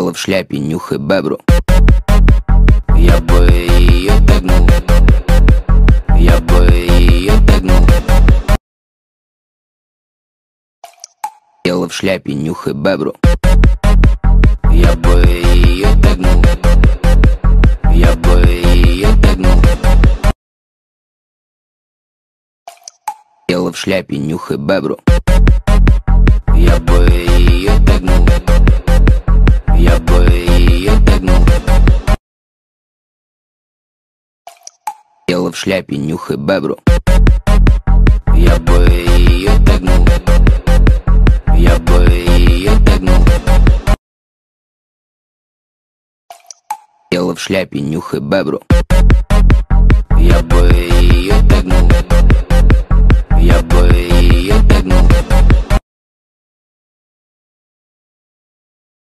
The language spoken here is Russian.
Села в шляпе, нюхай бебру. Я бы ее тегнул. Я бы ее тегнул. Села в шляпе, нюхай бебру. Я бы ее тегнул. Я бы ее тегнул. Села в шляпе, нюхай бебру. Я бы ее тегнул. Я бы ее тегнул. Села в шляпе, нюхай бебру. Я бы ее тегнул. Я бы ее тегнул. Села в шляпе, нюхай бебру. Я бы ее тегнул.